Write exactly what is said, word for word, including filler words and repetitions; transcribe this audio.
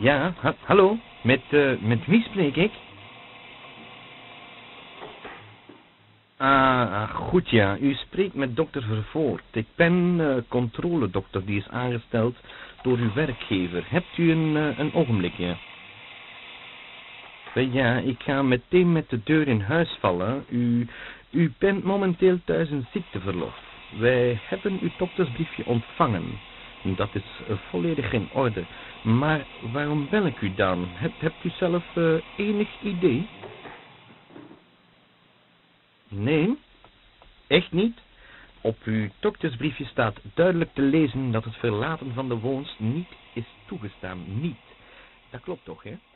Ja, ha hallo, met, uh, met wie spreek ik? Ah, ah, goed ja, u spreekt met dokter Vervoort. Ik ben uh, controledokter die is aangesteld door uw werkgever. Hebt u een, uh, een ogenblikje? Wel ja, ik ga meteen met de deur in huis vallen. U, u bent momenteel thuis in ziekteverlof. Wij hebben uw doktersbriefje ontvangen. Dat is uh, volledig in orde. Maar waarom bel ik u dan? Hebt, hebt u zelf uh, enig idee? Nee? Echt niet? Op uw doktersbriefje staat duidelijk te lezen dat het verlaten van de woonst niet is toegestaan. Niet. Dat klopt toch, hè?